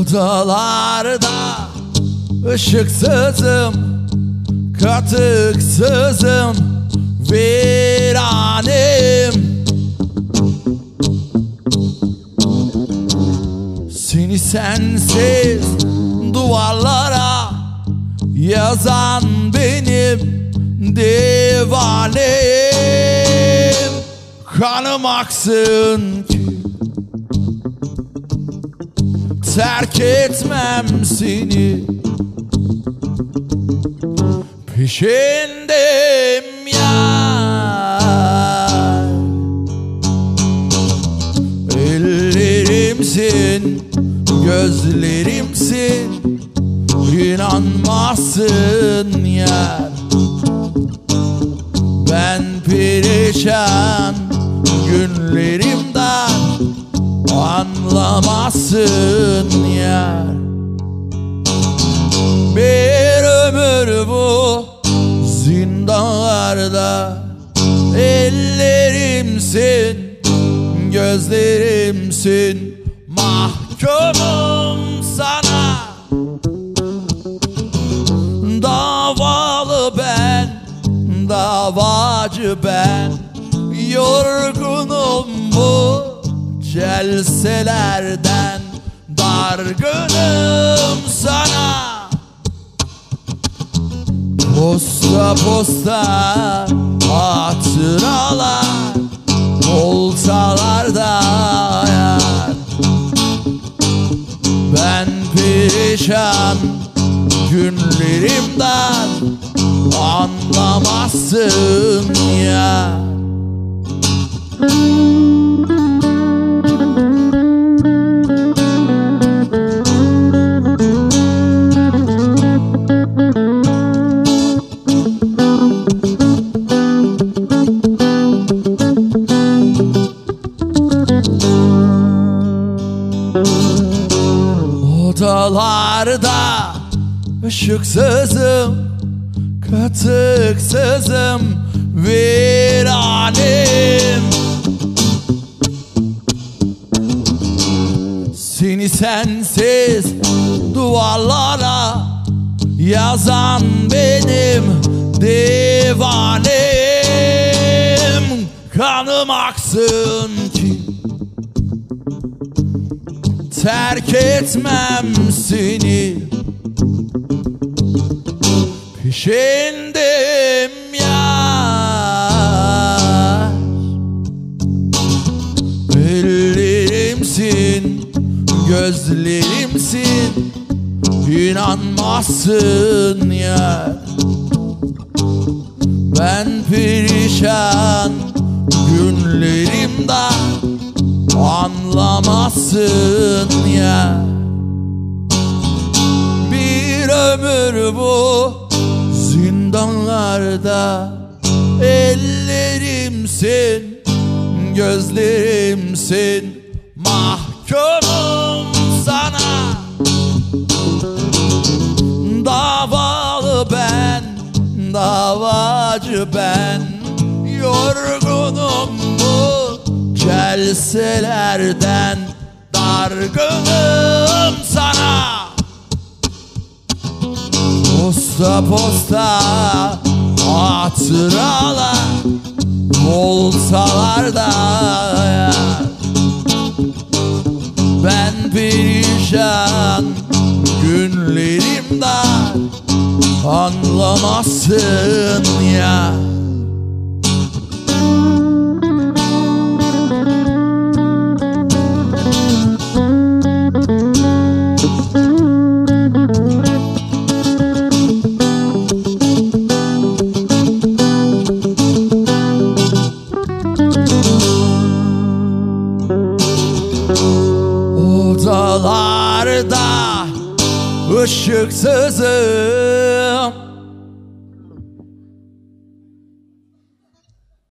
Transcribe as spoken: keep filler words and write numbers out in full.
Odalarda ışıksızım, katıksızım, viranem. Seni sensiz duvarlara yazan benim divanem. Kanım aksın ki terk etmem seni, peşindeyim yar. Ellerimsin, gözlerimsin, İnanmazsın yar. Ben perişan günlerimden anlamazsın yar. Bir ömür bu zindanlarda, ellerimsin, gözlerimsin, mahkumum sana. Davalı ben, davacı ben, yorgunum bu celselerden, dargınım sana. Posta posta hatıralar olsalarda yar. Ben perişan günlerimden anlamazsın ya. Odalarda ışıksızım, katıksızım, viranem. Seni sensiz duvarlara yazan benim divanem. Kanım aksın ki terk etmem seni, peşindeyim yar. Ellerimsin, gözlerimsin, İnanmazsın yar. Ben perişan günlerimden anlamazsın ya. Bir ömür bu zindanlarda, ellerimsin, gözlerimsin, mahkumum sana. Davalı ben, davacı ben, yorgunum bu celselerden, dargınım sana. Posta posta hatıralar olsalarda yar. Ben perişan günlerimden anlamazsın ya. Odalarda ışıksızım,